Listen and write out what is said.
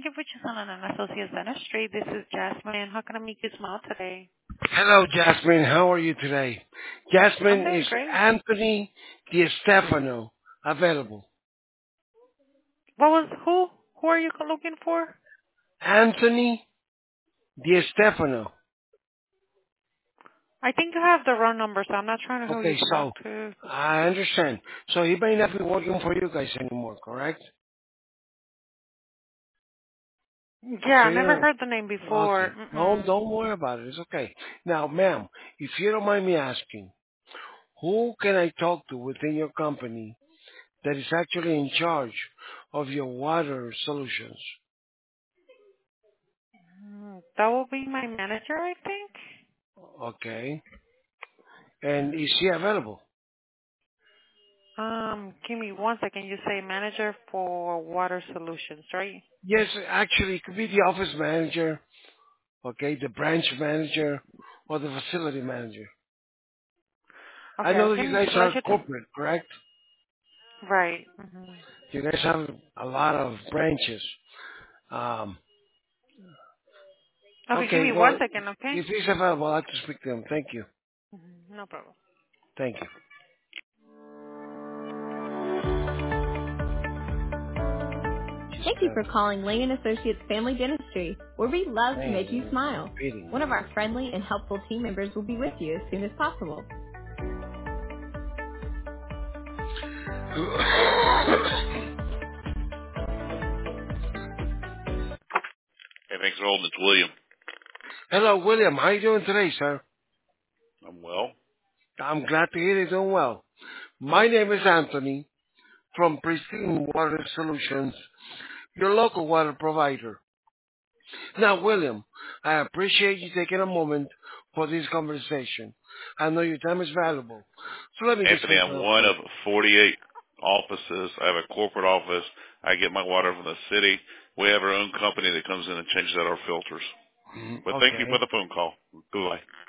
you for choosing an Associates Dentistry. This is Jasmine. How can I make you smile today? Hello, Jasmine. How are you today? I'm Jasmine, doing is great. Anthony Di Stefano available? What was who? Who are you looking for? Anthony Di Stefano. I think you have the wrong number, so I'm not trying to who you Okay, talk so to. I understand. So he may not be working for you guys anymore, correct? Yeah, I So never you're heard the name before. okay. Mm-mm. Don't worry about it. It's okay. Now, ma'am, if you don't mind me asking, who can I talk to within your company that is actually in charge of your water solutions? That will be my manager, I think. Okay. And is she available? Give me one second. You say manager for water solutions, right? Yes, actually, it could be the office manager, okay, the branch manager, or the facility manager. I Okay, I know that you can guys let are you. corporate, correct? Right. You guys have a lot of branches. Um, Okay, give okay, me one well, second, okay? if he's available, I'd like to speak to him. Thank you. No problem. Thank you. Just Thank you for calling Lane & Associates Family Dentistry, where we love to make you saying, smile. repeating One of our friendly and helpful team members will be with you as soon as possible. it. Hey, thanks for holding. It's William. Hello, William. How you doing today, sir? I'm well. I'm glad to hear you're doing well. My name is Anthony from Pristine Water Solutions, your local water provider. Now, William, I appreciate you taking a moment for this conversation. I know your time is valuable. So let me get Anthony, something I'm up one of front. 48 offices. I have a corporate office. I get my water from the city. We have our own company that comes in and changes out our filters. But thank you for Okay. the phone call. Goodbye.